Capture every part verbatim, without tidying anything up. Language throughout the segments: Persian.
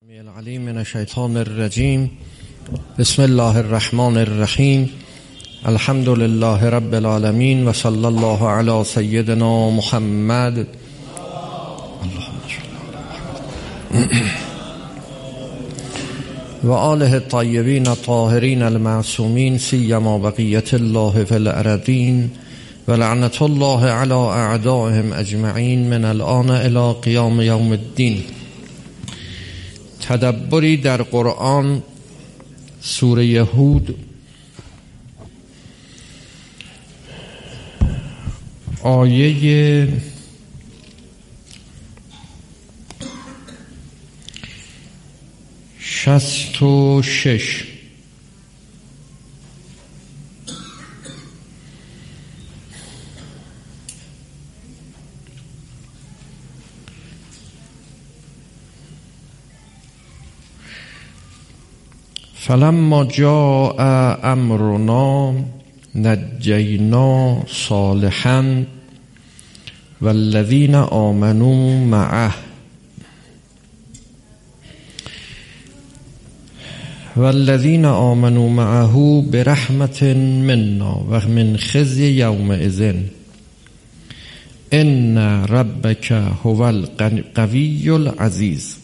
العلیم من الشیطان الرجیم. بسم الله الرحمن الرحیم. الحمد لله رب العالمین و صلی الله علی سیدنا محمد و آله الطیبین الطاهرین المعصومین سیما بقیت الله فی الارضین و لعنت الله علی اعدائهم اجمعین من الان الی قیام یوم الدین. تدبری در قرآن، سوره هود، آیه شصت و شش. فلما جاء امرنا نجینا صالحا والذین آمنوا معه والذین آمنوا معه برحمت منا و من خزي یومئذ ان ربک هو القوی العزیز.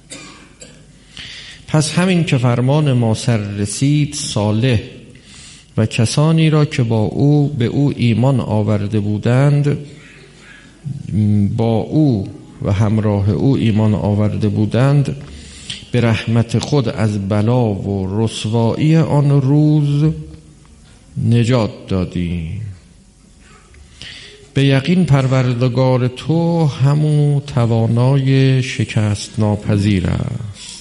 پس همین که فرمان ما سر رسید، صالح و کسانی را که با او به او ایمان آورده بودند، با او و همراه او ایمان آورده بودند، به رحمت خود از بلا و رسوایی آن روز نجات دادیم. به یقین پروردگار تو همون توانای شکست ناپذیر است.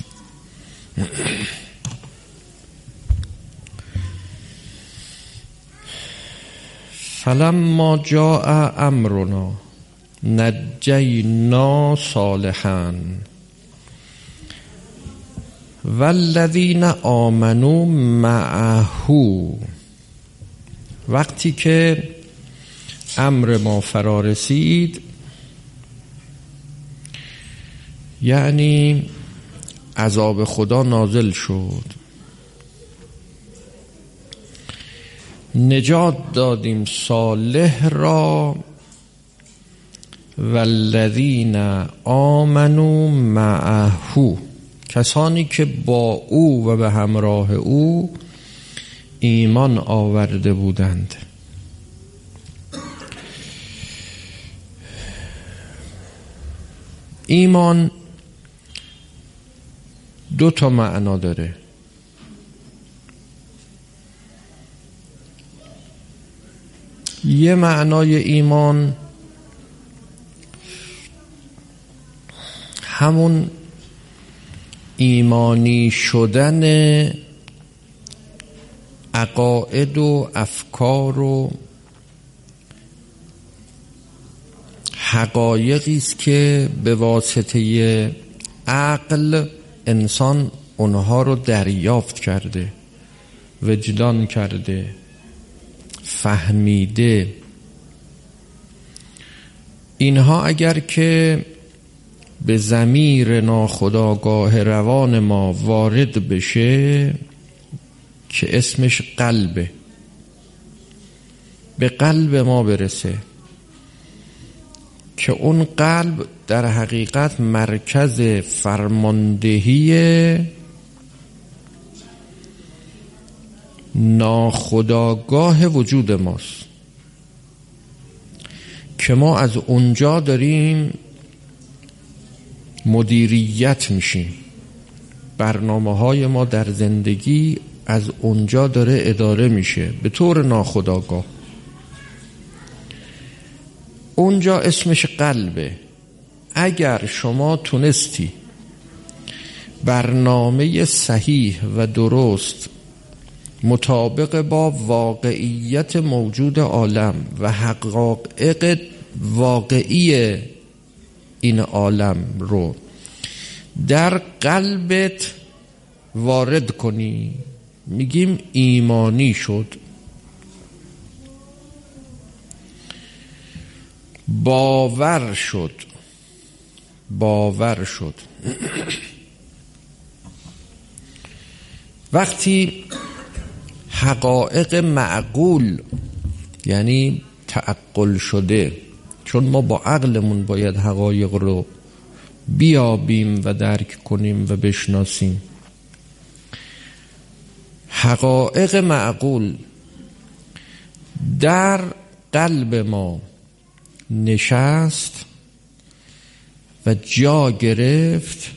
فلما جاء امرنا نجینا صالحا والذین آمنوا معه. وقتی که امر ما فرا رسید، یعنی عذاب خدا نازل شد، نجات دادیم صالح را والذین آمنوا معه، کسانی که با او و به همراه او ایمان آورده بودند. ایمان دو تا معنا داره. یه معنای ایمان همون ایمانی شدن عقاید و افکار و حقایقی است که به واسطه عقل انسان اونها رو دریافت کرده، وجدان کرده، فهمیده. اینها اگر که به ضمیر ناخودآگاه روان ما وارد بشه که اسمش قلبه، به قلب ما برسه که اون قلب در حقیقت مرکز فرماندهی ناخودآگاه وجود ماست که ما از اونجا داریم مدیریت میشیم. برنامه های ما در زندگی از اونجا داره اداره میشه به طور ناخودآگاه. اونجا اسمش قلبه. اگر شما تونستی برنامه صحیح و درست مطابق با واقعیت موجود عالم و حقایق واقعی این عالم رو در قلبت وارد کنی، میگیم ایمانی شد. باور شد باور شد وقتی حقایق معقول یعنی تعقل شده، چون ما با عقلمون باید حقایق رو بیابیم و درک کنیم و بشناسیم، حقایق معقول در قلب ما نشست و جا گرفت،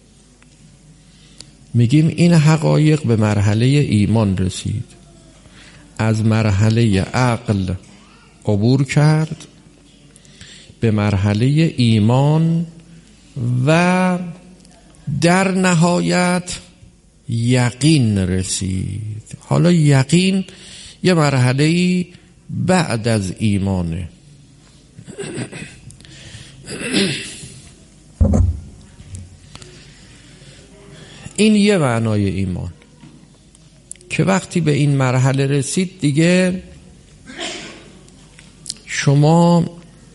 میگیم این حقایق به مرحله ایمان رسید، از مرحله عقل عبور کرد به مرحله ایمان و در نهایت یقین رسید. حالا یقین یه مرحله بعد از ایمانه. این یه معنای ایمان که وقتی به این مرحله رسید دیگه شما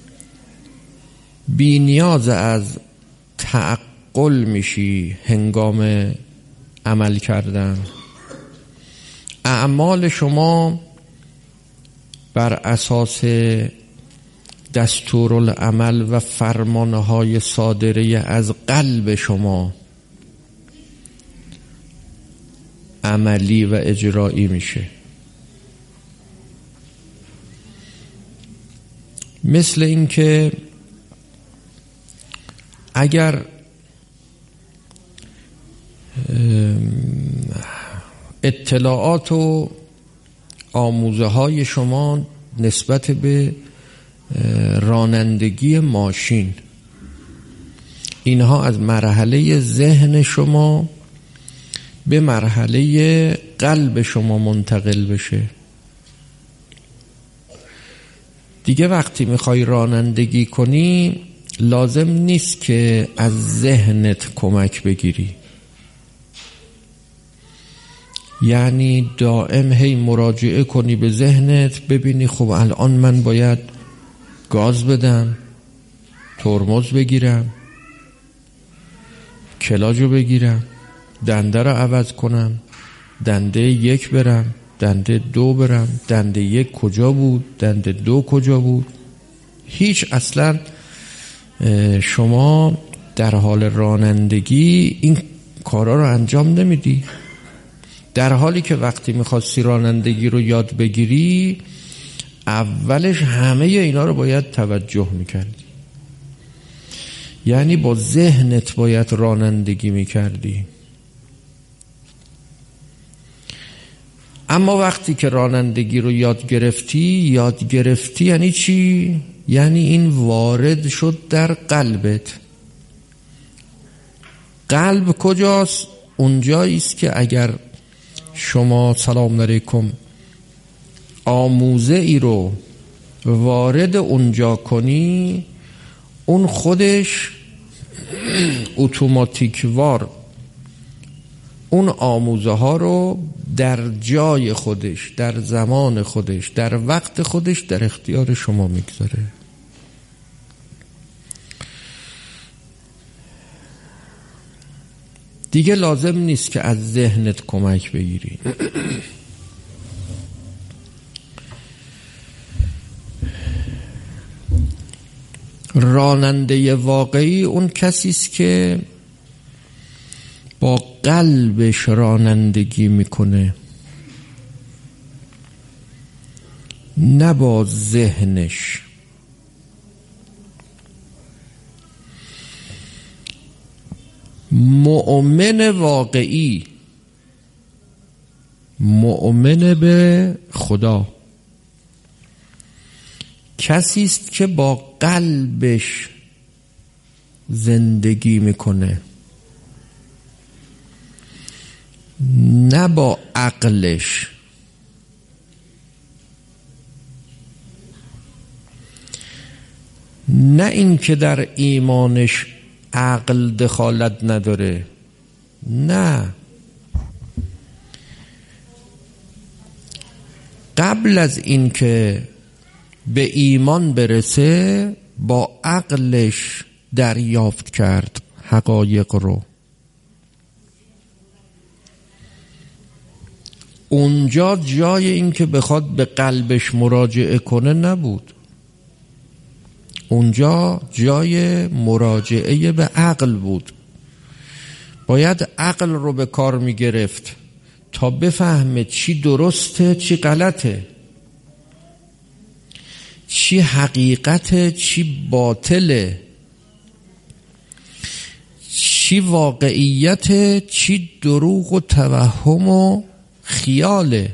بی نیاز از تعقل میشی هنگام عمل کردن. اعمال شما بر اساس دستورالعمل و فرمانهای صادره از قلب شما عملی و اجرایی میشه. مثل این که اگر اطلاعات و آموزه های شما نسبت به رانندگی ماشین اینها از مرحله ذهن شما به مرحله قلب شما منتقل بشه، دیگه وقتی میخوای رانندگی کنی لازم نیست که از ذهنت کمک بگیری، یعنی دائم هی مراجعه کنی به ذهنت، ببینی خب الان من باید گاز بدم، ترمز بگیرم، کلاجو بگیرم، دنده رو عوض کنم، دنده یک برم، دنده دو برم، دنده یک کجا بود، دنده دو کجا بود. هیچ اصلا شما در حال رانندگی این کارا رو انجام نمیدی، در حالی که وقتی میخواستی رانندگی رو یاد بگیری اولش همه اینا رو باید توجه میکردی، یعنی با ذهنت باید رانندگی میکردی. اما وقتی که رانندگی رو یاد گرفتی، یاد گرفتی یعنی چی؟ یعنی این وارد شد در قلبت. قلب کجاست؟ اونجایی است که اگر شما سلام علیکم آموزه ای رو وارد اونجا کنی، اون خودش اتوماتیک وار اون آموزه ها رو در جای خودش، در زمان خودش، در وقت خودش در اختیار شما میگذاره. دیگه لازم نیست که از ذهنت کمک بگیری. راننده واقعی اون کسی است که با قلبش رانندگی میکنه، نه با ذهنش. مؤمن واقعی، مؤمن به خدا، کسی است که با قلبش زندگی میکنه، نه با عقلش. نه این که در ایمانش عقل دخالت نداره، نه، قبل از این که به ایمان برسه با عقلش دریافت کرد حقایق رو. اونجا جای این که بخواد به قلبش مراجعه کنه نبود، اونجا جای مراجعه به عقل بود. باید عقل رو به کار می گرفت تا بفهمه چی درسته چی غلطه، چی حقیقته چی باطله، چی واقعیت چی دروغ و توهم و خیاله.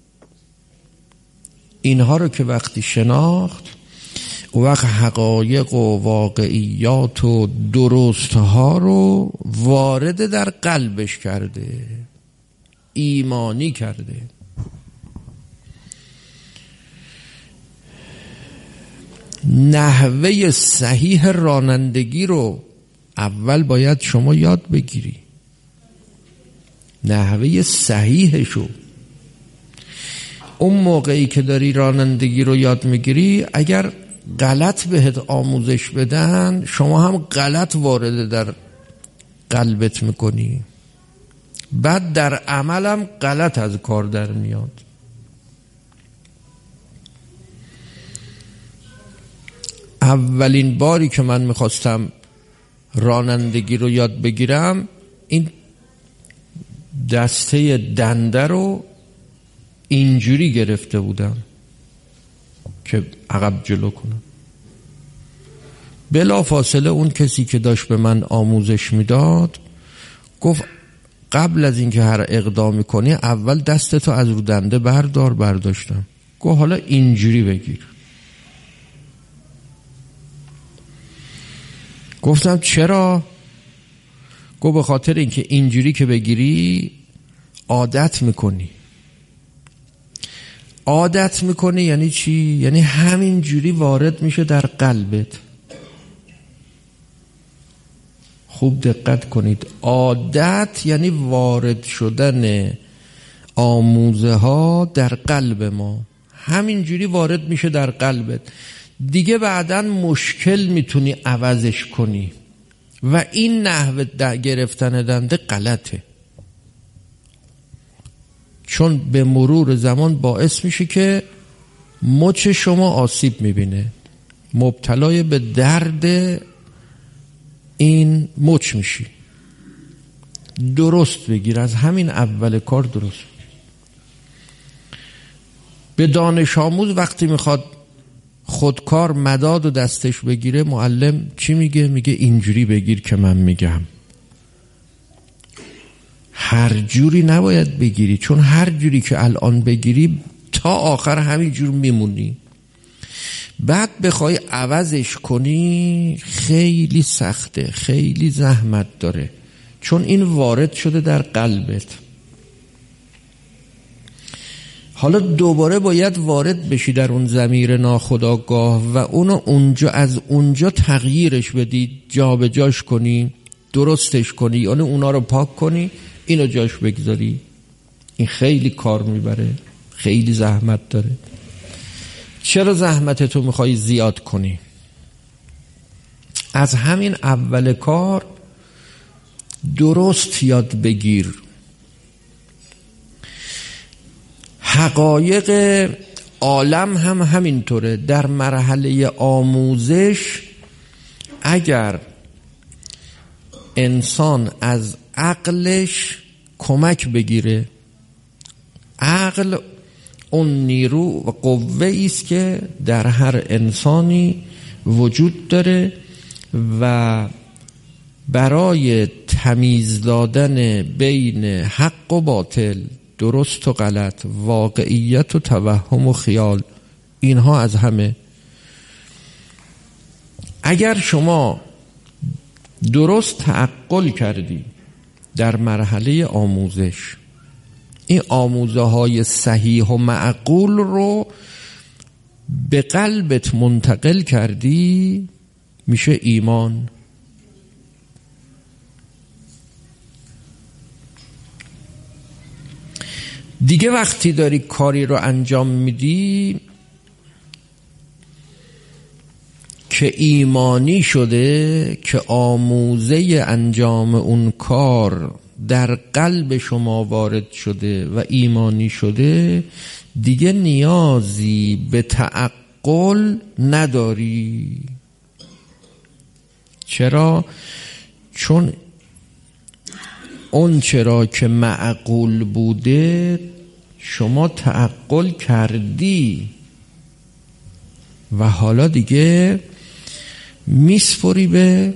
اینها رو که وقتی شناخت، وقت حقایق و واقعیات و درستها رو وارد در قلبش کرده، ایمانی کرده. نحوه صحیح رانندگی رو اول باید شما یاد بگیری، نحوه صحیحشو. اون موقعی که داری رانندگی رو یاد میگیری، اگر غلط بهت آموزش بدن، شما هم غلط وارد در قلبت میکنی، بعد در عملم غلط از کار در میاد. اولین باری که من میخواستم رانندگی رو یاد بگیرم، این دسته دنده رو اینجوری گرفته بودم که عقب جلو کنم. بلا فاصله اون کسی که داشت به من آموزش میداد گفت قبل از اینکه هر اقدامی کنی اول دستتو از رو دنده بردار. برداشتم. گفت حالا اینجوری بگیر. گفتم چرا؟ گفت به خاطر اینکه اینجوری که بگیری عادت میکنی. عادت میکنی یعنی چی؟ یعنی همین جوری وارد میشه در قلبت. خوب دقت کنید، عادت یعنی وارد شدن آموزه ها در قلب ما، همین جوری وارد میشه در قلبت. دیگه بعداً مشکل میتونی عوضش کنی و این نحوه گرفتن دنده غلطه، چون به مرور زمان باعث میشه که مچ شما آسیب میبینه، مبتلای به درد این مچ میشی. درست بگیر، از همین اول کار درست. به دانش آموز وقتی میخواد خودکار مداد و دستش بگیره، معلم چی میگه؟ میگه اینجوری بگیر که من میگم. هر جوری نباید بگیری، چون هر جوری که الان بگیری تا آخر همین جور میمونی. بعد بخوای عوضش کنی خیلی سخته، خیلی زحمت داره، چون این وارد شده در قلبت. حالا دوباره باید وارد بشی در اون ضمیر ناخودآگاه و اونو اونجا از اونجا تغییرش بدی، جا به جاش کنی، درستش کنی، یعنی اونا رو پاک کنی، اینو جاش بگذاری. این خیلی کار میبره، خیلی زحمت داره. چرا زحمتتو میخوای زیاد کنی؟ از همین اول کار درست یاد بگیر. حقایق عالم هم همینطوره. در مرحله آموزش اگر انسان از عقلش کمک بگیره، عقل اون نیرو و قوه ایست که در هر انسانی وجود داره و برای تمیز دادن بین حق و باطل، درست و غلط، واقعیت و توهم و خیال، اینها از همه. اگر شما درست تعقل کردی در مرحله آموزش، این آموزه های صحیح و معقول رو به قلبت منتقل کردی، میشه ایمان. دیگه وقتی داری کاری رو انجام میدی که ایمانی شده که آموزه انجام اون کار در قلب شما وارد شده و ایمانی شده، دیگه نیازی به تعقل نداری. چرا؟ چون اون چرا که معقول بوده شما تعقل کردی و حالا دیگه میسپری به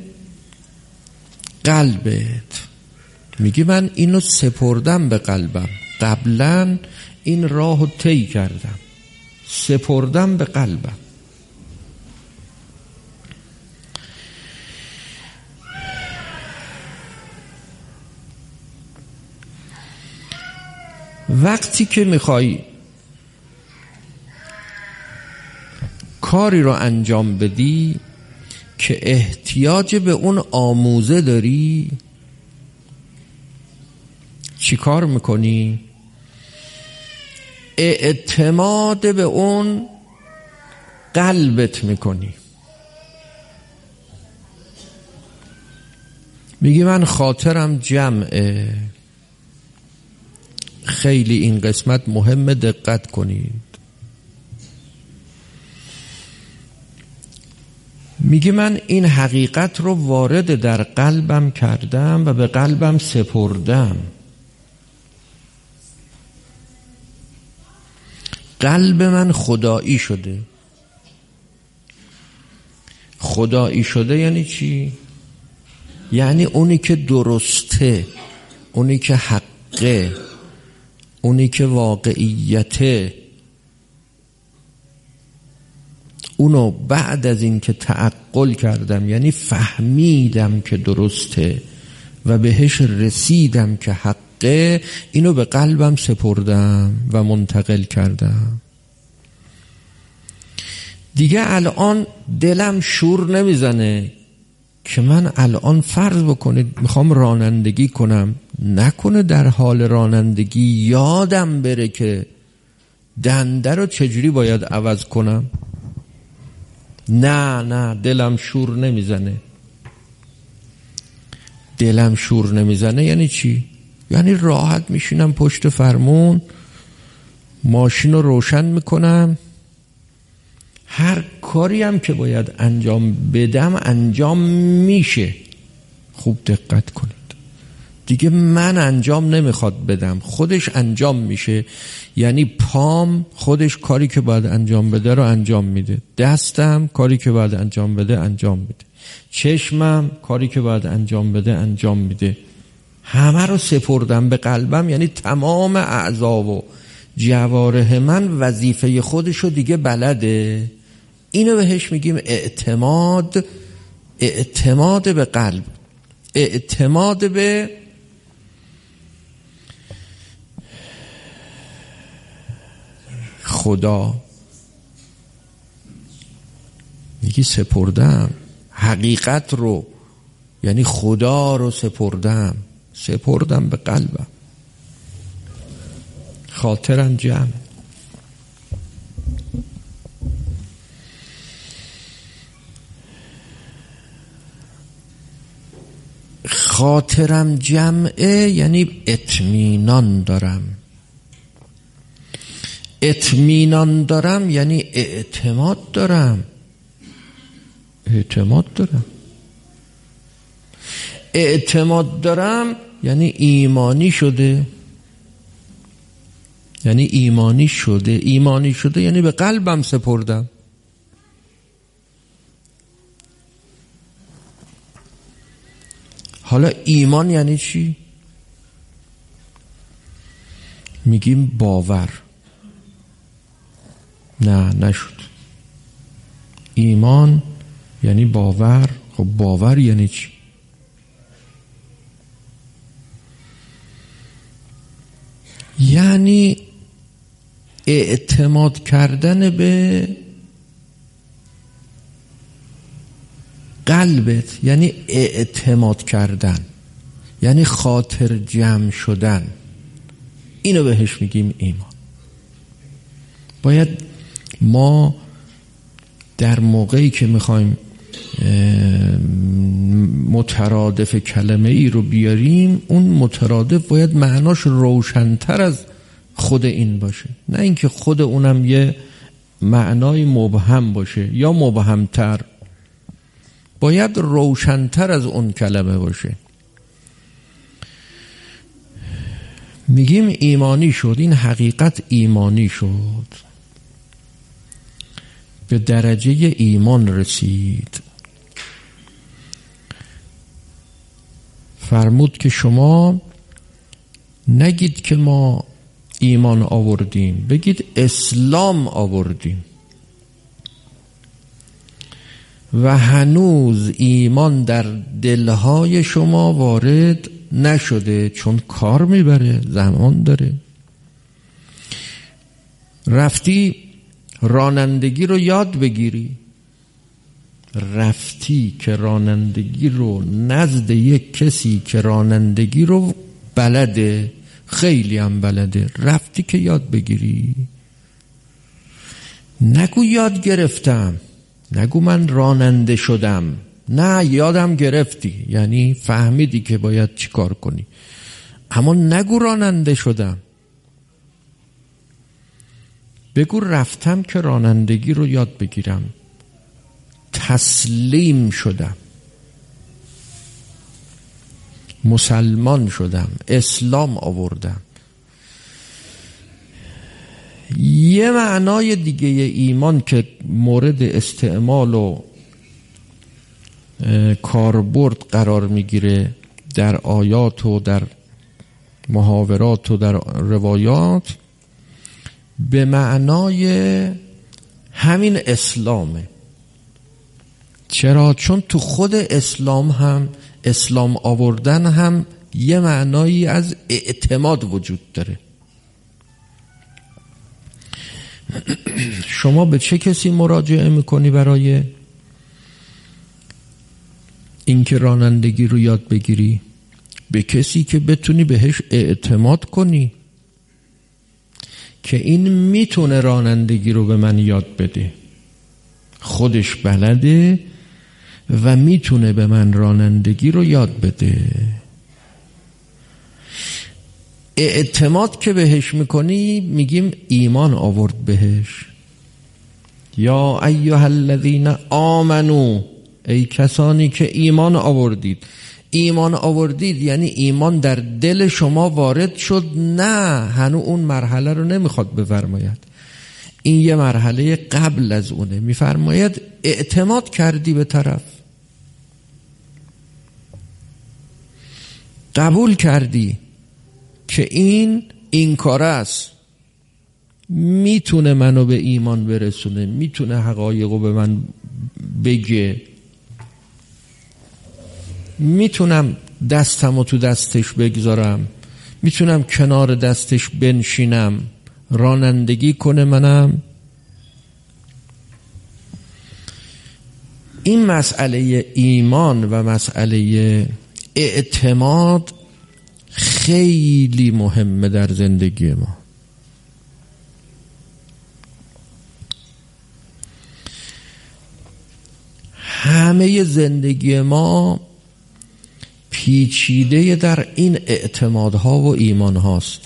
قلبت، میگی من اینو سپردم به قلبم، قبلا این راهو طی کردم، سپردم به قلبم. وقتی که میخوای کاری رو انجام بدی که احتیاج به اون آموزه داری، چی کار میکنی؟ اعتماد به اون قلبت میکنی. میگی من خاطرم جمعه. خیلی این قسمت مهم، دقت کنید. میگه من این حقیقت رو وارد در قلبم کردم و به قلبم سپردم. قلب من خدایی شده. خدایی شده یعنی چی؟ یعنی اونی که درسته، اونی که حقه، اونی که واقعیته، اونو بعد از این که تعقل کردم، یعنی فهمیدم که درسته و بهش رسیدم که حقه، اینو به قلبم سپردم و منتقل کردم. دیگه الان دلم شور نمیزنه که من الان فرض بکنید میخوام رانندگی کنم، نکنه در حال رانندگی یادم بره که دنده رو چجوری باید عوض کنم. نه نه دلم شور نمیزنه. دلم شور نمیزنه یعنی چی؟ یعنی راحت میشینم پشت فرمون، ماشین رو روشن میکنم، هر کاری هم که باید انجام بدم انجام میشه. خوب دقت کنید، دیگه من انجام نمیخواد بدم، خودش انجام میشه. یعنی پام خودش کاری که باید انجام بده رو انجام میده، دستم کاری که باید انجام بده انجام میده، چشمم کاری که باید انجام بده انجام میده. همه رو سپردم به قلبم، یعنی تمام اعضا و جوارح من وظیفه خودش رو دیگه بلده. اینو بهش میگیم اعتماد. اعتماد به قلب، اعتماد به خدا. میگی سپردم حقیقت رو، یعنی خدا رو سپردم، سپردم به قلبم. خاطرم جمع. خاطرم جمعه یعنی اطمینان دارم. اطمینان دارم یعنی اعتماد دارم. اعتماد دارم. اعتماد دارم یعنی ایمانی شده. یعنی ایمانی شده. ایمانی شده یعنی به قلبم سپردم. حالا ایمان یعنی چی؟ میگیم باور. نه نشد. ایمان یعنی باور. خب باور یعنی چی؟ یعنی اعتماد کردن به قلبت، یعنی اعتماد کردن، یعنی خاطر جمع شدن. اینو بهش میگیم ایمان. باید ما در موقعی که میخوایم مترادف کلمه ای رو بیاریم، اون مترادف باید معناش روشن‌تر از خود این باشه، نه اینکه خود اونم یه معنای مبهم باشه یا مبهمتر، باید روشن‌تر از اون کلمه باشه. میگیم ایمانی شد، این حقیقت ایمانی شد، به درجه ایمان رسید. فرمود که شما نگید که ما ایمان آوردیم، بگید اسلام آوردیم و هنوز ایمان در دلهای شما وارد نشده، چون کار میبره، زمان داره. رفتی رانندگی رو یاد بگیری، رفتی که رانندگی رو نزد یک کسی که رانندگی رو بلده، خیلی هم بلده، رفتی که یاد بگیری. نگو یاد گرفتم، نگو من راننده شدم، نه یادم گرفتی، یعنی فهمیدی که باید چی کار کنی، اما نگو راننده شدم. بگو رفتم که رانندگی رو یاد بگیرم، تسلیم شدم، مسلمان شدم، اسلام آوردم. یه معنای دیگه ایمان که مورد استعمال و کاربرد قرار میگیره در آیات و در محاورات و در روایات، به معنای همین اسلامه. چرا؟ چون تو خود اسلام هم، اسلام آوردن هم یه معنایی از اعتماد وجود داره. شما به چه کسی مراجعه میکنی برای اینکه رانندگی رو یاد بگیری؟ به کسی که بتونی بهش اعتماد کنی که این میتونه رانندگی رو به من یاد بده، خودش بلده و میتونه به من رانندگی رو یاد بده. اعتماد که بهش میکنی میگیم ایمان آورد بهش. یا ایها الذین آمنو، ای کسانی که ایمان آوردید. ایمان آوردید یعنی ایمان در دل شما وارد شد؟ نه، هنوز اون مرحله رو نمیخواد بفرماید، این یه مرحله قبل از اونه. میفرماید اعتماد کردی به طرف، قبول کردی که این این کار است، میتونه منو به ایمان برسونه، میتونه حقایقو به من بگه، میتونم دستمو تو دستش بگذارم، میتونم کنار دستش بنشینم، رانندگی کنه منم. این مسئله ایمان و مسئله اعتماد خیلی مهمه در زندگی ما. همه زندگی ما پیچیده در این اعتمادها و ایمانهاست.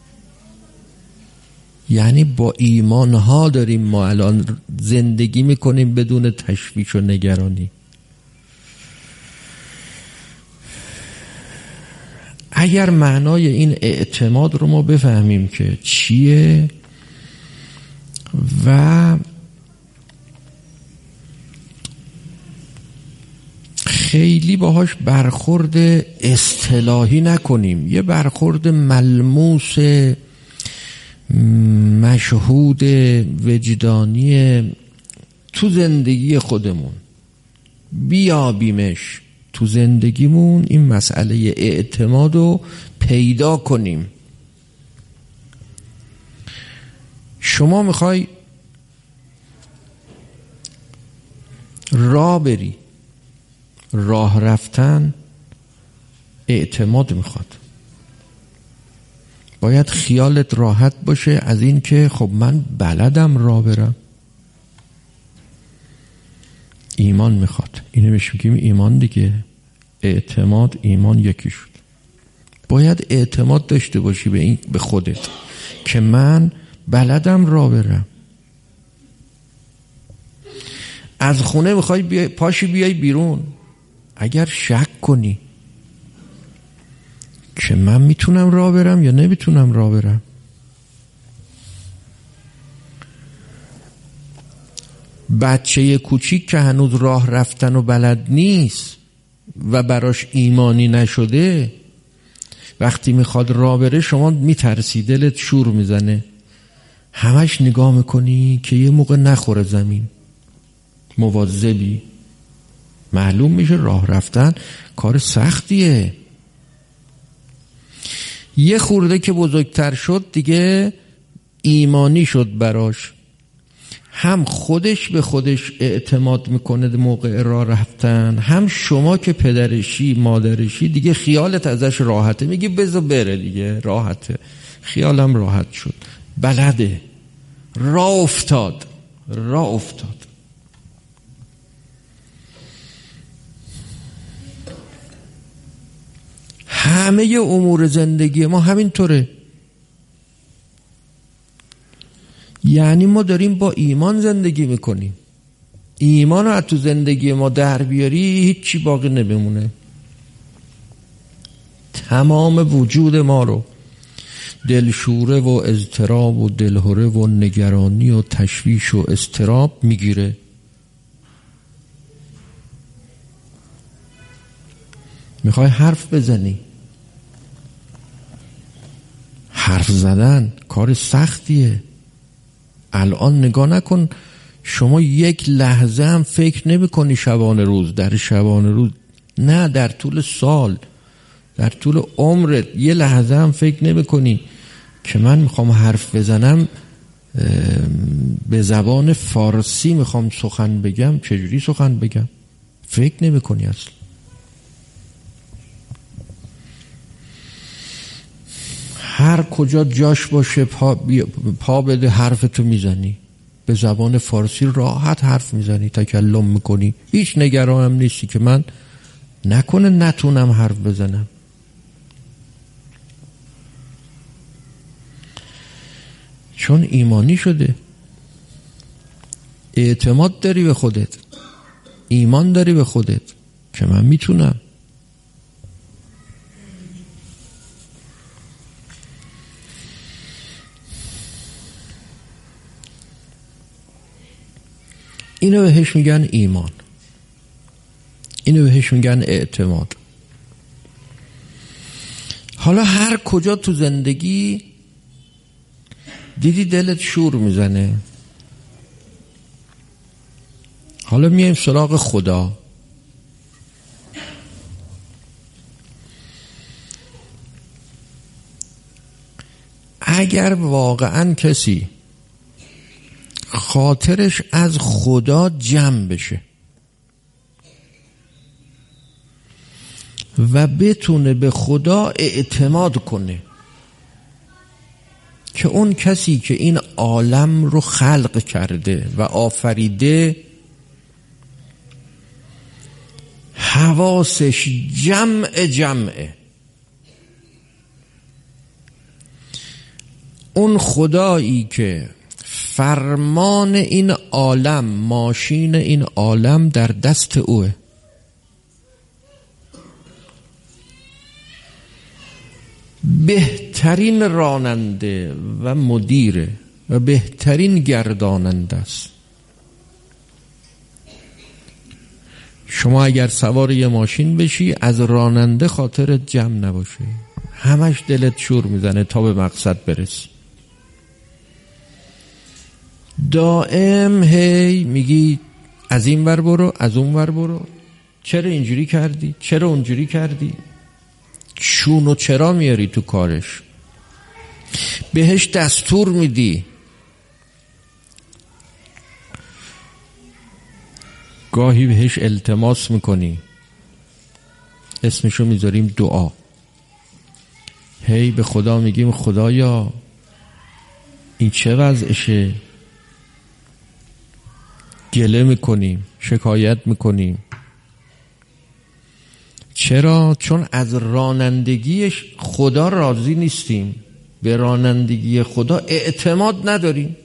یعنی با ایمانها داریم ما الان زندگی میکنیم بدون تشویش و نگرانی. اگر معنای این اعتماد رو ما بفهمیم که چیه و خیلی باهاش برخورد اصطلاحی نکنیم، یه برخورد ملموس مشهود وجدانی تو زندگی خودمون بیابیمش، تو زندگیمون این مسئله اعتماد رو پیدا کنیم. شما میخوای راه بری، راه رفتن اعتماد میخواد. باید خیالت راحت باشه از این که خب من بلدم راه برم. ایمان میخواد. اینو بهش میگیم ایمان دیگه. اعتماد ایمان یکی شد. باید اعتماد داشته باشی به این، به خودت که من بلدم راه برم. از خونه میخوای بیای، پاشی بیای بیرون، اگر شک کنی که من میتونم راه برم یا نمیتونم راه برم، بچه کوچیک که هنوز راه رفتن و بلد نیست و براش ایمانی نشده، وقتی میخواد راه بره شما میترسی، دلت شور میزنه، همش نگاه میکنی که یه موقع نخوره زمین، مواظبی. معلوم میشه راه رفتن کار سختیه. یه خورده که بزرگتر شد دیگه ایمانی شد براش، هم خودش به خودش اعتماد میکنه موقع راه رفتن، هم شما که پدرشی مادرشی دیگه خیالت ازش راحته، میگی بذار بره دیگه، راحته، خیالم راحت شد، بلده، راه افتاد راه افتاد. همه امور زندگی ما همینطوره. یعنی ما داریم با ایمان زندگی میکنیم. ایمان رو تو زندگی ما در بیاری هیچی باقی نمیمونه. تمام وجود ما رو دلشوره و اضطراب و دلهره و نگرانی و تشویش و اضطراب میگیره. میخوای حرف بزنی، حرف زدن کار سختیه. الان نگاه نکن، شما یک لحظه هم فکر نمی کنی شبانه روز، در شبانه روز نه، در طول سال، در طول عمرت یه لحظه هم فکر نمی کنی که من میخوام حرف بزنم، به زبان فارسی میخوام سخن بگم، چجوری سخن بگم؟ فکر نمی کنی اصلا. هر کجا جاش باشه پا, پا بده حرفتو میزنی، به زبان فارسی راحت حرف میزنی، تکلم میکنی، هیچ نگران هم نیستی که من نکنه نتونم حرف بزنم. چون ایمانی شده، اعتماد داری به خودت، ایمان داری به خودت که من میتونم. اینو بهش میگن ایمان، اینو بهش میگن اعتماد. حالا هر کجا تو زندگی دیدی دلت شور میزنه، حالا میایم سراغ خدا. اگر واقعا کسی خاطرش از خدا جمع بشه و بتونه به خدا اعتماد کنه که اون کسی که این عالم رو خلق کرده و آفریده حواسش جمع جمعه، اون خدایی که فرمان این عالم، ماشین این عالم در دست اوه، بهترین راننده و مدیره و بهترین گرداننده است. شما اگر سوار یه ماشین بشی از راننده خاطرت جمع نباشه، همش دلت شور میزنه تا به مقصد برسی، دائم هی میگی از این ور برو از اون ور برو، چرا اینجوری کردی، چرا اونجوری کردی، چون و چرا میاری تو کارش، بهش دستور میدی. گاهی بهش التماس میکنی، اسمشو میذاریم دعا، هی به خدا میگیم خدایا این چه وضعشه، گله میکنیم، شکایت میکنیم. چرا؟ چون از رانندگیش خدا راضی نیستیم، به رانندگی خدا اعتماد نداریم.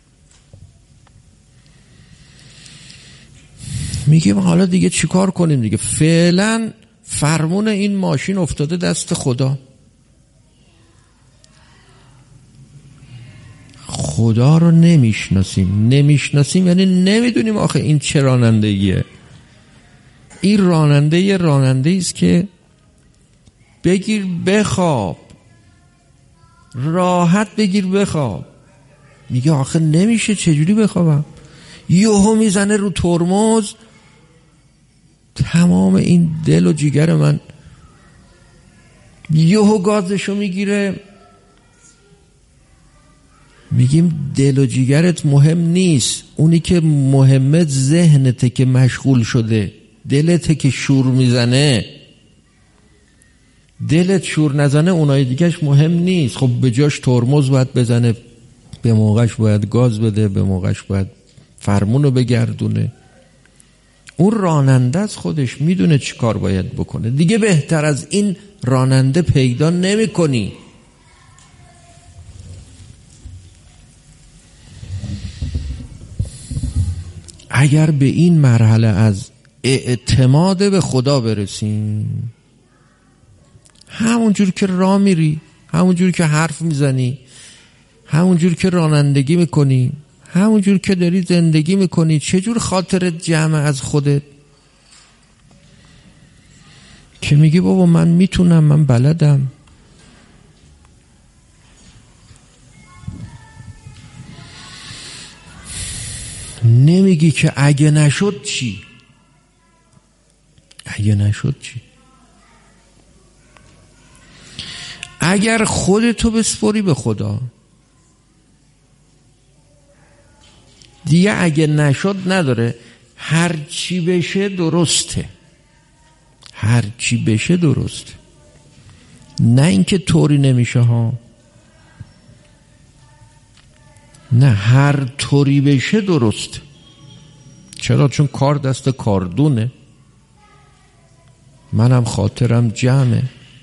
میگیم حالا دیگه چیکار کنیم دیگه؟ فعلا فرمون این ماشین افتاده دست خدا. خدا رو نمیشناسیم. نمیشناسیم یعنی نمیدونیم آخه این چه رانندگیه. این راننده یه راننده ایست که بگیر بخواب، راحت بگیر بخواب. میگه آخه نمیشه، چجوری بخوابم؟ یهو میزنه رو ترمز، تمام این دل و جیگر من یهو گازشو میگیره. میگیم دل و جیگرت مهم نیست، اونی که مهمه ذهنته که مشغول شده، دلته که شور میزنه. دلت شور نزنه اونای دیگهش مهم نیست. خب به جاش ترمز باید بزنه، به موقعش باید گاز بده، به موقعش باید فرمونو بگردونه. اون راننده از خودش میدونه چی کار باید بکنه. دیگه بهتر از این راننده پیدا نمی کنی. اگر به این مرحله از اعتماد به خدا برسیم، همون جور که راه میری، همون جور که حرف میزنی، همون جور که رانندگی میکنی، همون جور که داری زندگی میکنی، چجور خاطرت جمع از خودت که میگی بابا من میتونم، من بلدم. نمیگی که اگه نشد چی؟ اگه نشد چی؟ اگر خودتو بسپری به خدا، دیگه اگه نشد نداره. هر چی بشه درسته، هر چی بشه درسته. نه اینکه طوری نمیشه ها، نه، هر طوری بشه درسته. چرا؟ چون کار دست کاردونه، منم خاطرم جمعه.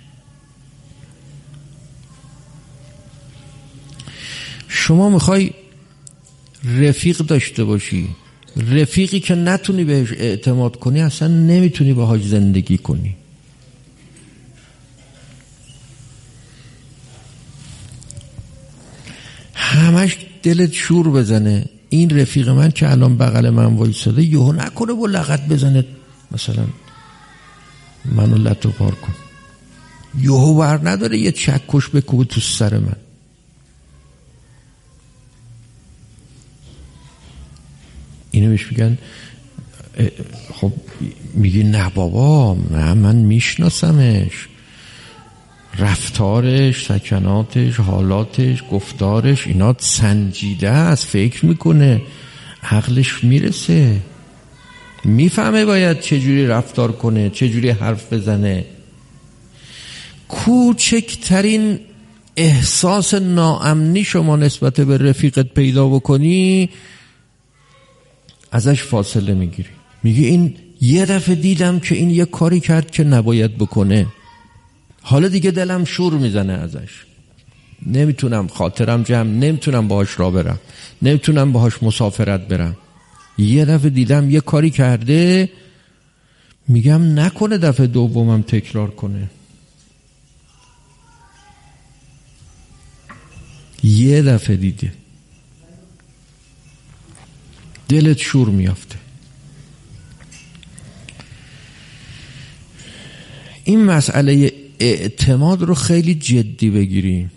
شما میخوای رفیق داشته باشی، رفیقی که نتونی بهش اعتماد کنی اصلا نمیتونی باهاش زندگی کنی. همش دلت شور بزنه. این رفیق من که الان بغل من وایساده یهو نکنه با لغت بزنه مثلا منو لتو پار کن، یهو بر نداره یه چکش بکوبه تو سر من. اینو بهش میگن، خب میگی نه بابا، نه من میشناسمش، رفتارش، سکناتش، حالاتش، گفتارش، اینا سنجیده است، فکر میکنه، عقلش میرسه، میفهمه باید چجوری رفتار کنه، چجوری حرف بزنه. کوچکترین احساس ناامنی شما نسبت به رفیقت پیدا بکنی ازش فاصله میگیری. میگی این یه دفعه دیدم که این یه کاری کرد که نباید بکنه، حالا دیگه دلم شور میزنه ازش، نمیتونم، خاطرم جمع، نمیتونم باهاش راه برم، نمیتونم باهاش مسافرت برم. یه دفعه دیدم یه کاری کرده، میگم نکنه دفعه دومم تکرار کنه. یه دفعه دیده دلت شور میافته. این مسئله اعتماد رو خیلی جدی بگیریم.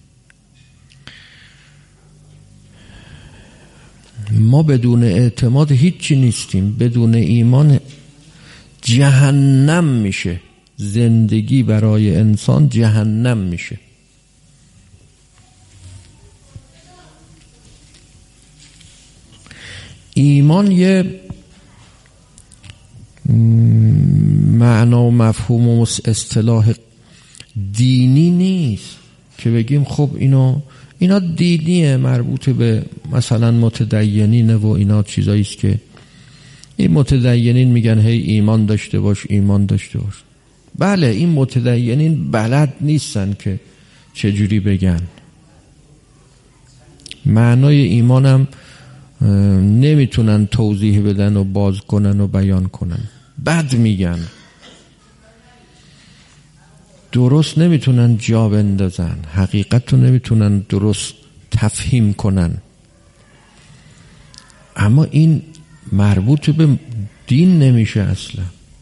ما بدون اعتماد هیچی نیستیم. بدون ایمان جهنم میشه. زندگی برای انسان جهنم میشه. ایمان یه معنا و مفهوم و اصطلاح دینی نیست که بگیم خب اینو اینا دینیه، مربوط به مثلا متدینینه و اینا چیزاییست که این متدینین میگن هی ایمان داشته باش ایمان داشته باش. بله این متدینین بلد نیستن که چجوری بگن. معنای ایمانم نمیتونن توضیح بدن و باز کنن و بیان کنن. بد میگن. درست نمیتونن جا بندازن. حقیقت رو نمیتونن درست تفهیم کنن. اما این مربوط به دین نمیشه اصلا.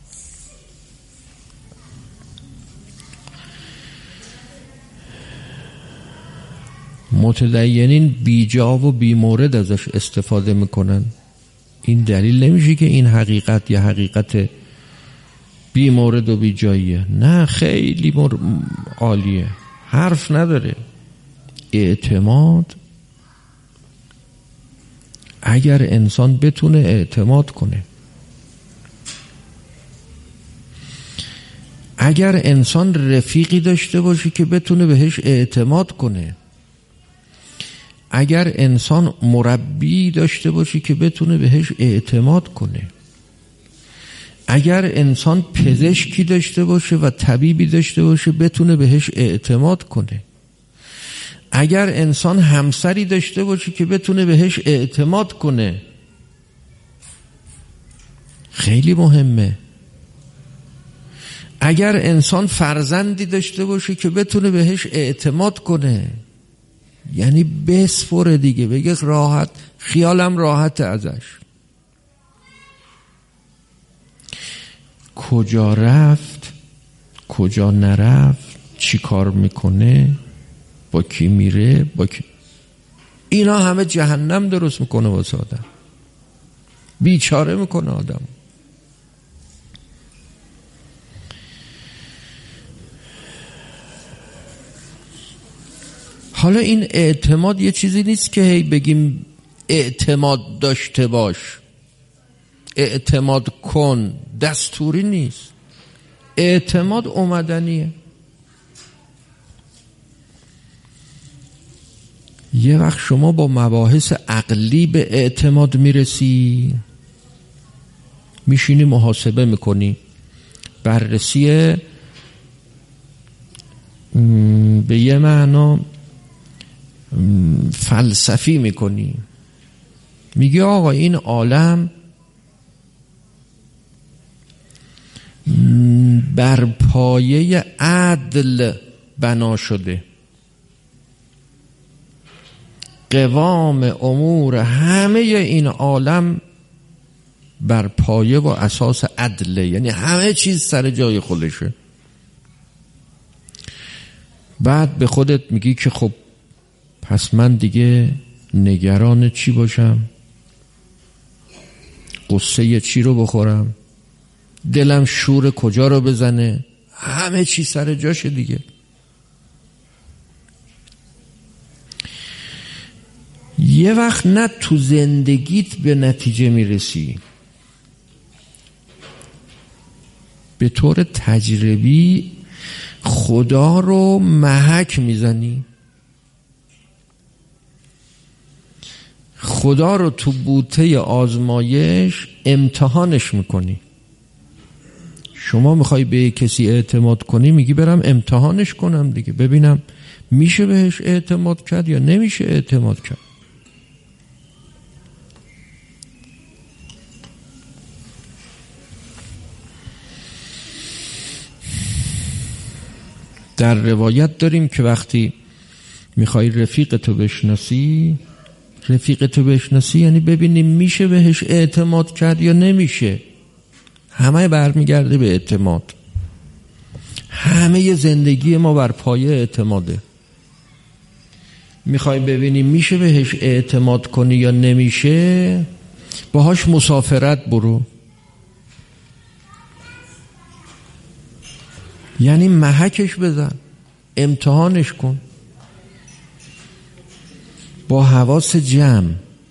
متدینین بیجا و بیمورد ازش استفاده میکنن. این دلیل نمیشه که این حقیقت یا حقیقت بیمورد و بیجاییه. نه خیلی مر... عالیه. حرف نداره. اعتماد، اگر انسان بتونه اعتماد کنه، اگر انسان رفیقی داشته باشه که بتونه بهش اعتماد کنه، اگر انسان مربی داشته باشه که بتونه بهش اعتماد کنه، اگر انسان پزشکی داشته باشه و طبیبی داشته باشه بتونه بهش اعتماد کنه، اگر انسان همسری داشته باشه که بتونه بهش اعتماد کنه، خیلی مهمه. اگر انسان فرزندی داشته باشه که بتونه بهش اعتماد کنه، یعنی بسپره دیگه، بگه راحت، خیالم راحت ازش. کجا رفت، کجا نرفت، چی کار میکنه، با کی میره، با کی، اینا همه جهنم درست میکنه واسه آدم. بیچاره میکنه آدم. حالا این اعتماد یه چیزی نیست که هی بگیم اعتماد داشته باش، اعتماد کن، دستوری نیست. اعتماد اومدنیه. یه وقت شما با مباحث عقلی به اعتماد میرسی، میشینی محاسبه میکنی، بررسی به یه معنا فلسفی میکنی، میگی آقا این عالم بر پایه عدل بنا شده، قوام امور همه این عالم بر پایه و اساس عدله، یعنی همه چیز سر جای خودشه. بعد به خودت میگی که خب پس من دیگه نگران چی باشم، قصه چی رو بخورم، دلم شور کجا رو بزنه، همه چی سر جاشه دیگه. یه وقت نه تو زندگیت به نتیجه میرسی، به طور تجربی خدا رو محک میزنی، خدا رو تو بوته آزمایش امتحانش میکنی. شما میخوای به کسی اعتماد کنی، میگی برم امتحانش کنم دیگه، ببینم میشه بهش اعتماد کرد یا نمیشه اعتماد کرد. در روایت داریم که وقتی میخوای رفیق تو بشناسی، رفیق تو بشناسی یعنی ببینیم میشه بهش اعتماد کرد یا نمیشه. همه برمیگرده به اعتماد. همه زندگی ما بر پایه اعتماده. میخوای ببینیم میشه بهش اعتماد کنی یا نمیشه، باهاش مسافرت برو. یعنی محکش بزن، امتحانش کن، با حواس جمع،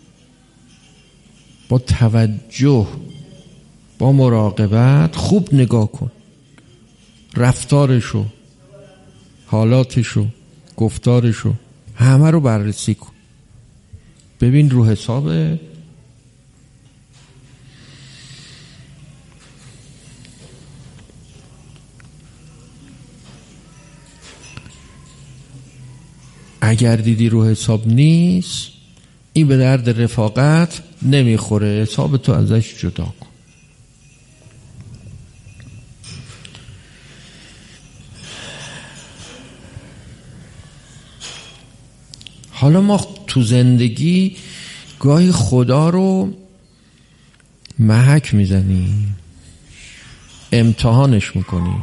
با توجه، با مراقبت خوب نگاه کن، رفتارشو، حالاتشو، گفتارشو، همه رو بررسی کن، ببین رو حسابه. اگر دیدی رو حساب نیست، این به درد رفاقت نمیخوره، حساب تو ازش جدا کن. حالا ما تو زندگی گاهی خدا رو محک میزنیم، امتحانش میکنیم.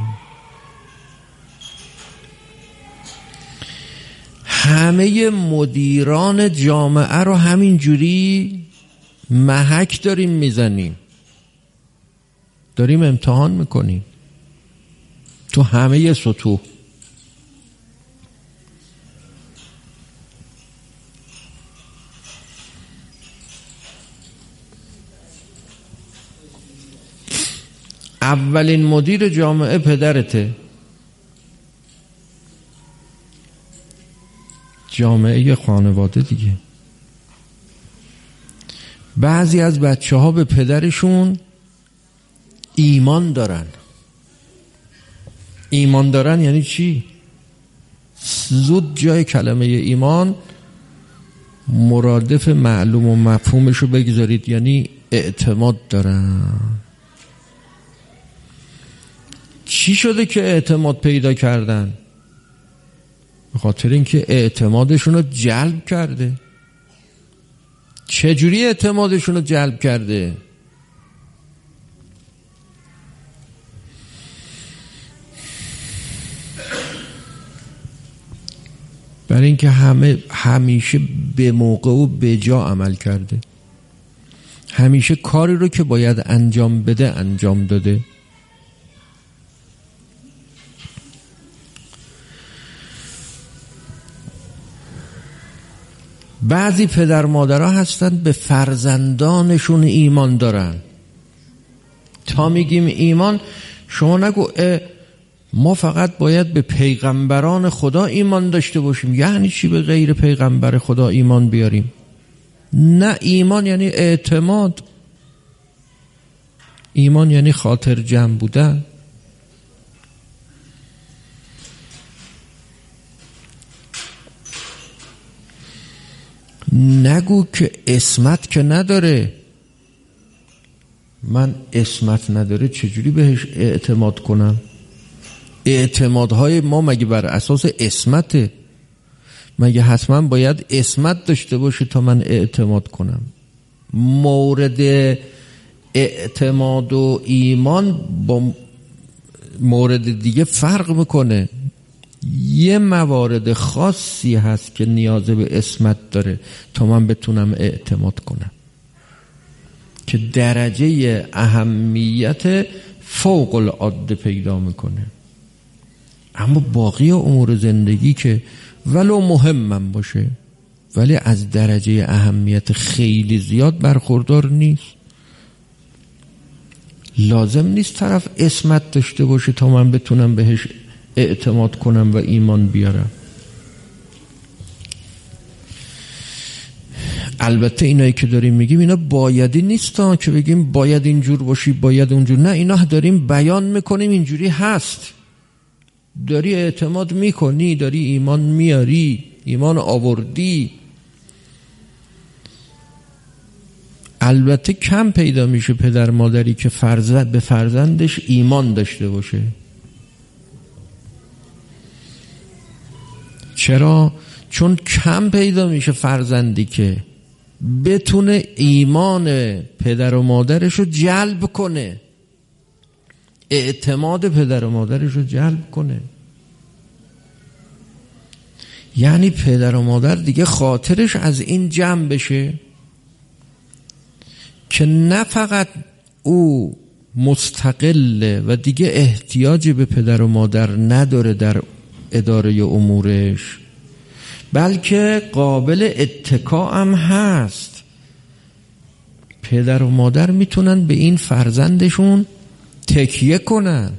همه مدیران جامعه رو همین جوری محک داریم میزنیم، داریم امتحان میکنیم تو همه سطوح. اولین مدیر جامعه پدرته، جامعه خانواده دیگه. بعضی از بچه ها به پدرشون ایمان دارن. ایمان دارن یعنی چی؟ زود جای کلمه ایمان مرادف معلوم و مفهومش رو بگذارید، یعنی اعتماد دارن. چی شده که اعتماد پیدا کردن؟ به خاطر اینکه اعتمادشون رو جلب کرده. چجوری اعتمادشون رو جلب کرده؟ برای اینکه همه همیشه به موقع و به جا عمل کرده، همیشه کاری رو که باید انجام بده انجام داده. بعضی پدر مادرها هستن به فرزندانشون ایمان دارن. تا میگیم ایمان، شما نگو ما فقط باید به پیغمبران خدا ایمان داشته باشیم. یعنی چی به غیر پیغمبر خدا ایمان بیاریم؟ نه، ایمان یعنی اعتماد، ایمان یعنی خاطر جمع بودن. نگو که اسمت که نداره. من اسمت نداره چجوری بهش اعتماد کنم؟ اعتمادهای ما مگه بر اساس اسمته؟ مگه حتما باید اسمت داشته باشه تا من اعتماد کنم؟ مورد اعتماد و ایمان با مورد دیگه فرق میکنه. یه موارد خاصی هست که نیاز به اسمت داره تا من بتونم اعتماد کنم، که درجه اهمیت فوق العاده پیدا میکنه. اما باقی امور زندگی که ولو مهمم باشه ولی از درجه اهمیت خیلی زیاد برخوردار نیست. لازم نیست طرف اسمت داشته باشه تا من بتونم بهش اعتماد کنم و ایمان بیارم. البته اینایی که داریم میگیم اینا بایدی نیست که بگیم باید اینجور باشی باید اونجور. نه، اینا داریم بیان میکنیم اینجوری هست. داری اعتماد میکنی، داری ایمان میاری، ایمان آوردی. البته کم پیدا میشه پدر مادری که فرزند به فرزندش ایمان داشته باشه. چرا؟ چون کم پیدا میشه فرزندی که بتونه ایمان پدر و مادرش رو جلب کنه، اعتماد پدر و مادرش رو جلب کنه. یعنی پدر و مادر دیگه خاطرش از این جمع بشه که نه فقط او مستقله و دیگه احتیاجی به پدر و مادر نداره در اداره امورش، بلکه قابل اتکا هم هست. پدر و مادر میتونن به این فرزندشون تکیه کنن.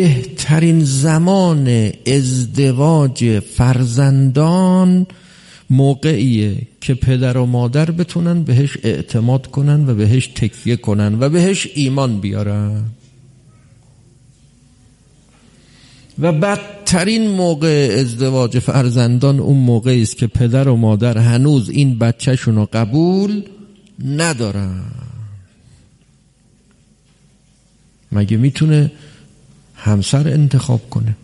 بهترین زمان ازدواج فرزندان موقعیه که پدر و مادر بتونن بهش اعتماد کنن و بهش تکیه کنن و بهش ایمان بیارن. و بدترین موقع ازدواج فرزندان اون موقعی است که پدر و مادر هنوز این بچه‌شون رو قبول ندارن. مگه میتونه همسر انتخاب کنه؟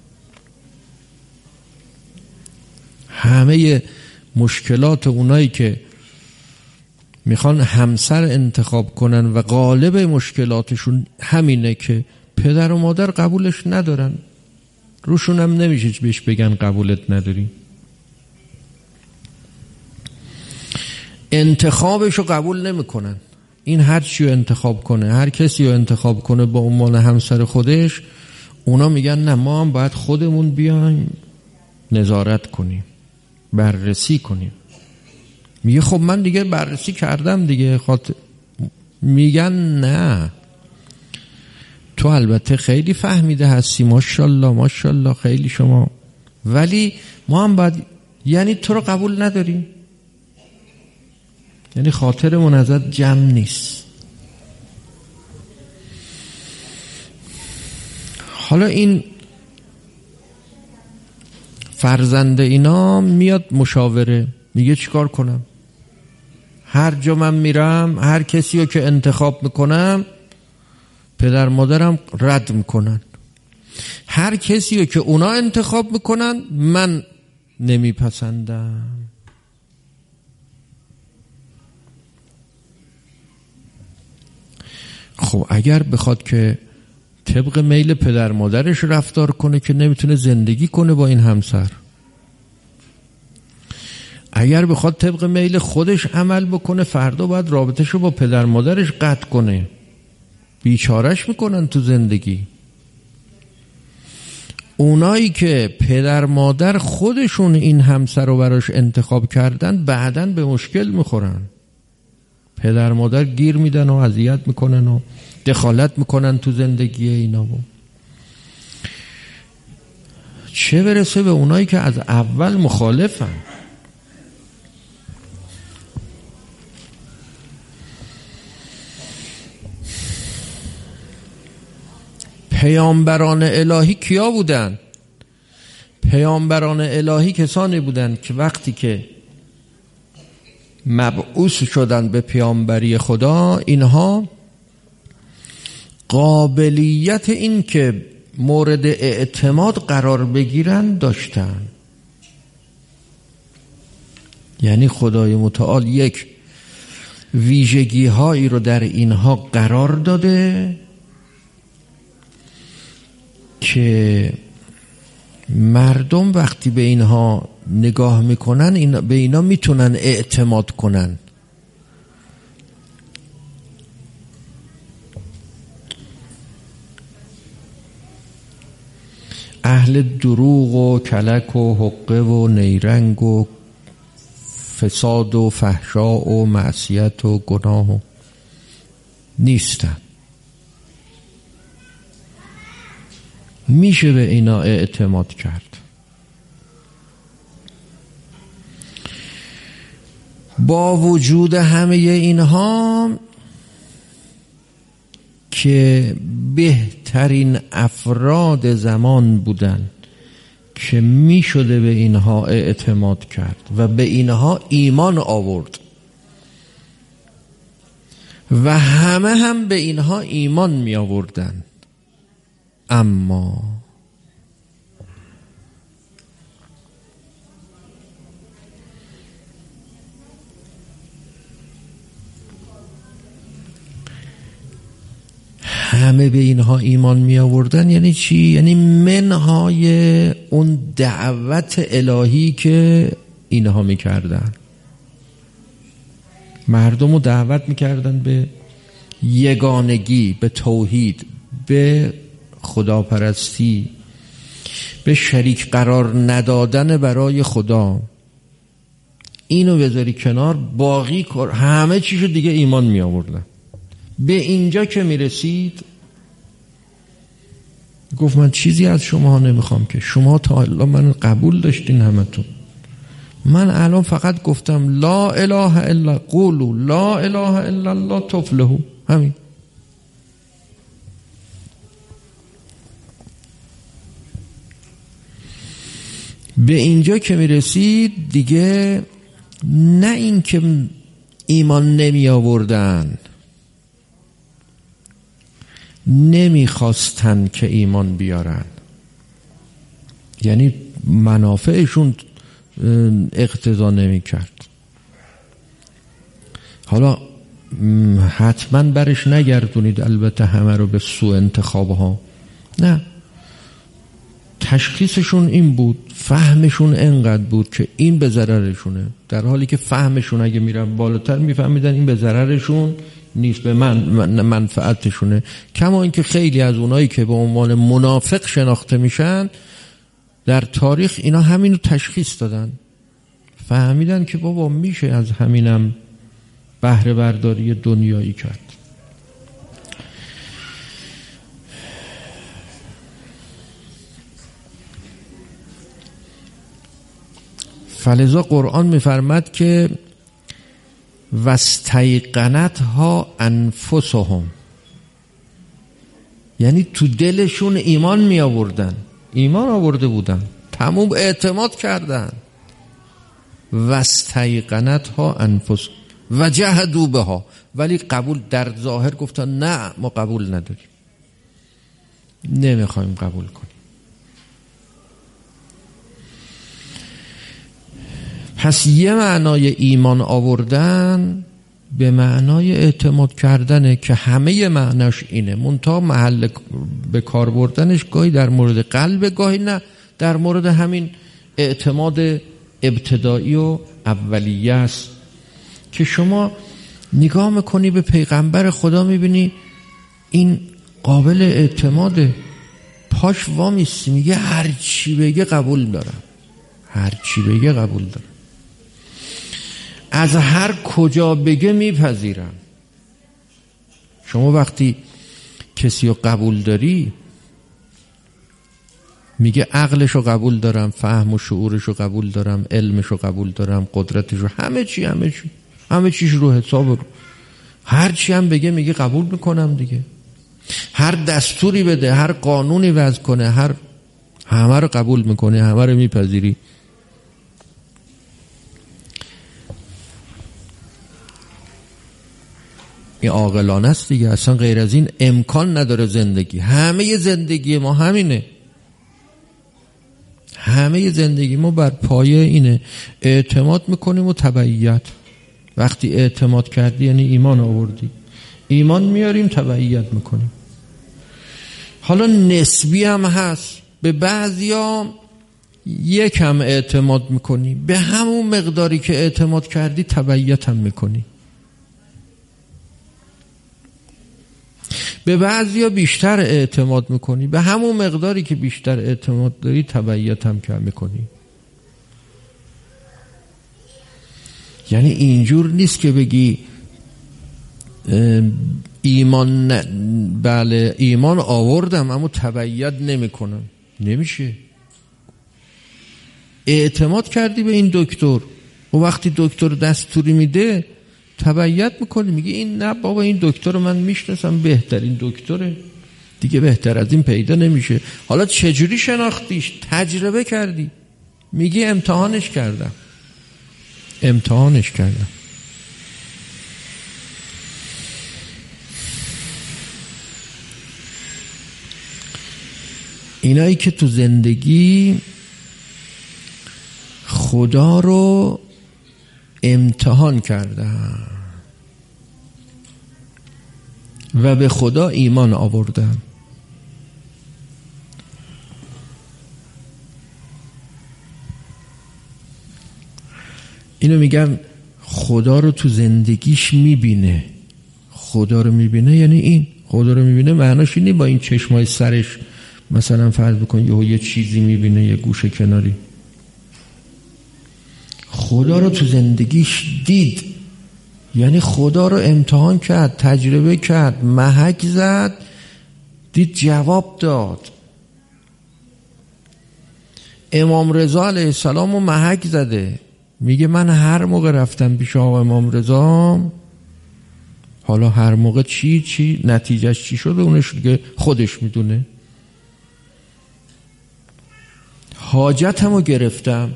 همه مشکلات اونایی که میخوان همسر انتخاب کنن و غالب مشکلاتشون همینه که پدر و مادر قبولش ندارن. روشون هم نمیشه بهش بگن قبولت نداری. انتخابشو قبول نمیکنن. این هر چی رو انتخاب کنه، هر کسی رو انتخاب کنه با عنوان همسر خودش، اونا میگن نه، ما هم باید خودمون بیایم نظارت کنیم، بررسی کنیم. میگه خب من دیگه بررسی کردم دیگه. خاطر میگن نه، تو البته خیلی فهمیده هستی، ماشاءالله ماشاءالله خیلی شما، ولی ما هم باید، یعنی تو رو قبول نداریم، یعنی خاطرمون ازت جمع نیست. حالا این فرزند اینا میاد مشاوره، میگه چیکار کنم؟ هر جا من میرم، هر کسی رو که انتخاب میکنم پدر مادرم رد میکنن. هر کسی رو که اونا انتخاب میکنن من نمیپسندم. خب اگر بخواد که طبق میل پدر مادرش رفتار کنه که نمیتونه زندگی کنه با این همسر. اگر بخواد طبق میل خودش عمل بکنه، فردا باید رابطهشو با پدر مادرش قطع کنه. بیچارش میکنن تو زندگی. اونایی که پدر مادر خودشون این همسر رو براش انتخاب کردن بعدن به مشکل میخورن. پدر مادر گیر میدن و اذیت میکنن و دخالت میکنن تو زندگی اینا. و چه برسه به اونایی که از اول مخالفن. پیامبران الهی کیا بودن؟ پیامبران الهی کسانی بودن که وقتی که مبعوث شدن به پیامبری خدا، اینها قابلیت این که مورد اعتماد قرار بگیرن داشتن. یعنی خدای متعال یک ویژگی هایی رو در اینها قرار داده که مردم وقتی به اینها نگاه میکنن این به اینا میتونن اعتماد کنن. اهل دروغ و کلک و حقه و نیرنگ و فساد و فحشا و معصیت و گناه و نیستن. میشه به اینا اعتماد کرد. با وجود همه اینها که بهترین افراد زمان بودن که می شده به اینها اعتماد کرد و به اینها ایمان آورد و همه هم به اینها ایمان می آوردن، اما همه به اینها ایمان می آوردن یعنی چی؟ یعنی منهای اون دعوت الهی که اینها می کردن. مردم رو دعوت می کردن به یگانگی، به توحید، به خداپرستی، به شریک قرار ندادن برای خدا. اینو بذاری کنار، باقی کار همه چیشو دیگه ایمان می آوردن. به اینجا که می رسید گفت من چیزی از شما نمیخوام که شما تا الان من قبول داشتین همتون، من الان فقط گفتم لا اله الا قولوا لا اله الا الله تفلحوا، همین. به اینجا که میرسید دیگه نه این که ایمان نمی آوردن، نمی خواستن که ایمان بیارن، یعنی منافعشون اقتضا نمی کرد. حالا حتما برش نگردونید البته همه رو به سوء انتخاب ها، نه، تشخیصشون این بود، فهمشون انقدر بود که این به ضررشونه، در حالی که فهمشون اگه میرن بالاتر میفهمیدن این به ضررشون نیست، به من منفعتشونه. کما اینکه خیلی از اونایی که به عنوان منافق شناخته میشن در تاریخ اینا همینو تشخیص دادن، فهمیدن که بابا میشه از همینم بهره برداری دنیایی کرد. فلذا قرآن میفرماد که واستیقنتها انفسهم، یعنی تو دلشون ایمان می آوردن، ایمان آورده بودن، تموم اعتماد کردن. واستیقنتها انفسهم و جحدوا بها، ولی قبول در ظاهر گفتن نه ما قبول نداریم، نمیخوایم قبول کنیم. پس یه معنای ایمان آوردن به معنای اعتماد کردنه که همه معناش اینه، منتها محل به کار بردنش گاهی در مورد قلب، گاهی نه در مورد همین اعتماد ابتدایی و اولیه است که شما نگاه میکنی به پیغمبر خدا میبینی این قابل اعتماده، پاش وامیستی میگه هر چی بگه قبول دارم، هر چی بگه قبول دارم، از هر کجا بگه میپذیرم. شما وقتی کسی رو قبول داری میگه عقلش رو قبول دارم، فهم و شعورش رو قبول دارم، علمش رو قبول دارم، قدرتش رو، همه چی همه چی همه چیش رو حساب رو، هر چی هم بگه میگه قبول میکنم دیگه. هر دستوری بده، هر قانونی وضع کنه، هر همه رو قبول میکنه، همه رو میپذیری. این عاقلانه است دیگه، اصلا غیر از این امکان نداره زندگی. همه زندگی ما همینه، همه زندگی ما بر پایه اینه، اعتماد میکنیم و تبعیت. وقتی اعتماد کردی یعنی ایمان آوردی، ایمان میاریم تبعیت میکنیم. حالا نسبی هم هست، به بعضیا یکم اعتماد میکنی، به همون مقداری که اعتماد کردی تبعیت هم میکنی. به بعضیا بیشتر اعتماد میکنی، به همون مقداری که بیشتر اعتماد داری تبعیت هم کم میکنی. یعنی اینجور نیست که بگی ایمان ن... بله ایمان آوردم اما تبعیت نمی کنم، نمیشه. اعتماد کردی به این دکتر و وقتی دکتر دستوری میده تبعیت میکنی، میگی این نه بابا این دکتر من میشناسم، بهترین دکتره دیگه، بهتر از این پیدا نمیشه. حالا چجوری شناختیش؟ تجربه کردی، میگی امتحانش کردم، امتحانش کردم. اینایی که تو زندگی خدا رو امتحان کردن و به خدا ایمان آوردن، اینو میگن خدا رو تو زندگیش میبینه. خدا رو میبینه یعنی این، خدا رو میبینه معناش اینه با این چشمای سرش مثلا فرض بکن یهو یه چیزی میبینه یه گوشه کناری، خدا رو تو زندگیش دید، یعنی خدا رو امتحان کرد، تجربه کرد، محک زد، دید جواب داد. امام رضا علیه السلام رو محک زده، میگه من هر موقع رفتم پیش آقا امام رضا، حالا هر موقع چی چی نتیجهش چی شده اونش دیگه خودش میدونه، حاجتمو گرفتم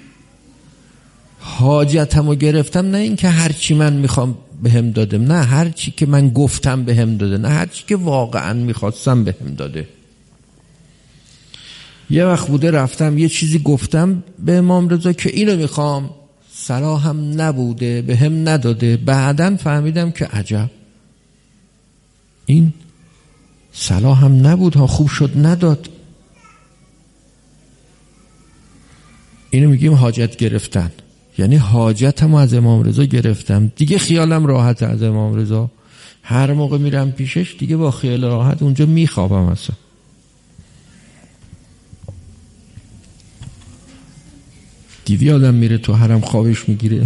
حاجتمو گرفتم نه این که هر چی من میخوام بهم داده، نه هر چی که من گفتم بهم داده، نه هر چی که واقعا میخواستم بهم داده. یه وقت بوده رفتم یه چیزی گفتم به امام رضا که اینو میخوام، صلاحم نبوده بهم نداده، بعدن فهمیدم که عجب این صلاحم نبود ها، خوب شد نداد. اینو میگیم حاجت گرفتن، یعنی حاجتمو از امام رضا گرفتم، دیگه خیالم راحت از امام رضا، هر موقع میرم پیشش دیگه با خیال راحت اونجا میخوابم. اصلا دیدی آدم میره تو حرم خوابش میگیره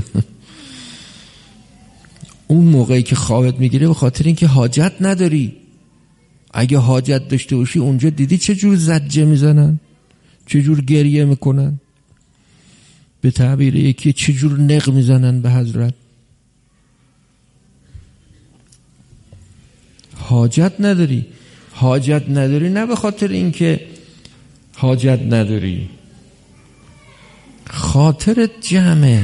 اون موقعی که خوابت میگیره به خاطر اینکه حاجت نداری. اگه حاجت داشته باشی اونجا دیدی چه جور زجه میزنن، چه جور گریه میکنن، به تعبیر یکی چه جور نق میزنن به حضرت. حاجت نداری. حاجت نداری نه به خاطر اینکه حاجت نداری، خاطرت جمعه،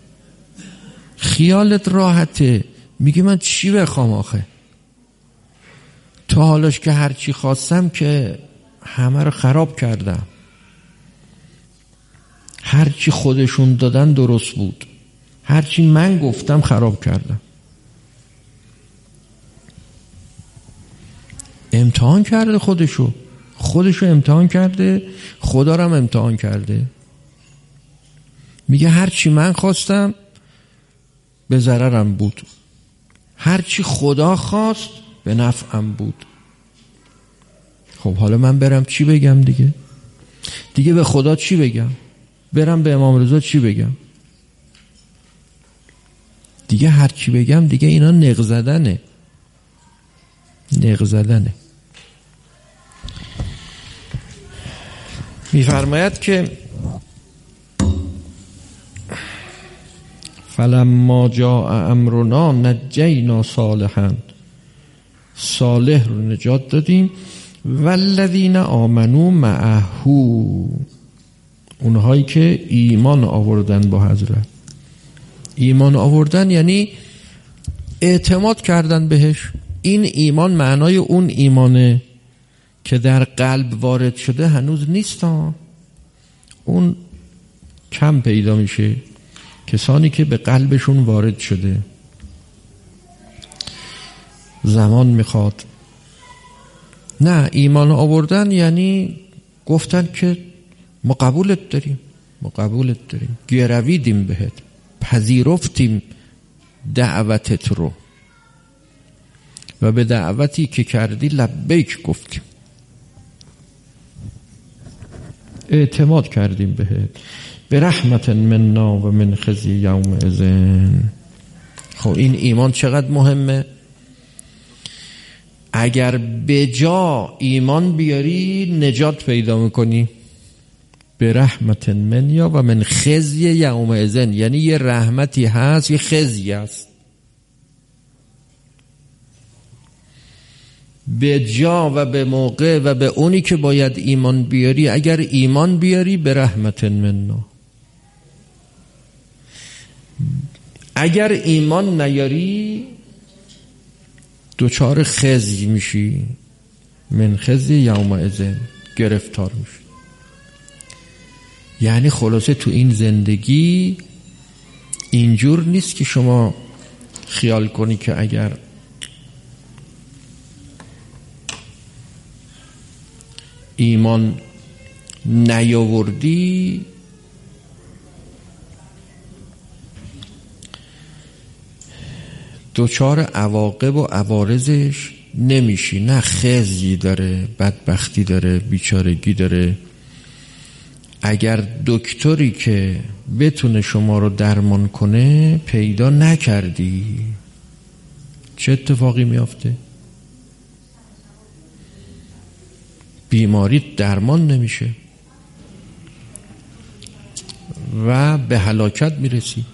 خیالت راحته، میگه من چی بخوام آخه، تا حالاش که هر چی خواستم که همه رو خراب کردم، هر چی خودشون دادن درست بود، هر چی من گفتم خراب کردم. امتحان کرده خودشو، خودشو امتحان کرده، خدا رو هم امتحان کرده. میگه هر چی من خواستم به ضررم بود، هر چی خدا خواست به نفعم بود. خب حالا من برم چی بگم دیگه؟ دیگه به خدا چی بگم؟ برم به امام رضا چی بگم؟ دیگه هر چی بگم دیگه اینا نق زدنه، نق زدنه. میفرماید که فلما جاء امرنا نجینا صالحا، صالح رو نجات دادیم، والذین آمنوا معه، اونهایی که ایمان آوردن با حضرت. ایمان آوردن یعنی اعتماد کردن بهش. این ایمان معنای اون ایمانه که در قلب وارد شده هنوز نیست ها. اون کم پیدا میشه، کسانی که به قلبشون وارد شده زمان میخواد. نه، ایمان آوردن یعنی گفتن که ما قبولت داریم، ما قبولت داریم، گرویدیم بهت، پذیرفتیم دعوتت رو و به دعوتی که کردی لبیک گفتیم، اعتماد کردیم بهت، به رحمت مننا و من خزی یوم اذن. خب این ایمان چقدر مهمه. اگر به جا ایمان بیاری نجات پیدا میکنی. به رحمت منیا و من خزی یوم اذن، یعنی یه رحمتی هست یه خزی هست. به جا و به موقع و به اونی که باید ایمان بیاری. اگر ایمان بیاری به رحمت مننا، اگر ایمان نیاری دوچار خزی میشی، من خزی یوم اذن، گرفتار میشی. یعنی خلاصه تو این زندگی اینجور نیست که شما خیال کنی که اگر ایمان نیاوردی دوچار عواقب و عوارضش نمیشی. نه، خزی داره، بدبختی داره، بیچارگی داره. اگر دکتری که بتونه شما رو درمان کنه پیدا نکردی چه اتفاقی میافته؟ بیماری درمان نمیشه. و به هلاکت میرسی.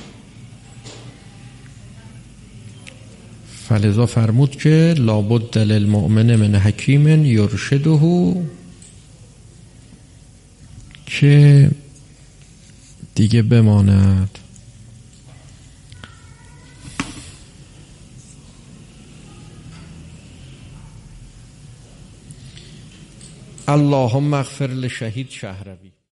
فلذا فرمود که لابد للمؤمن من حکیم یرشده، که دیگه بماند. اللهم اغفر لشهید شهروی.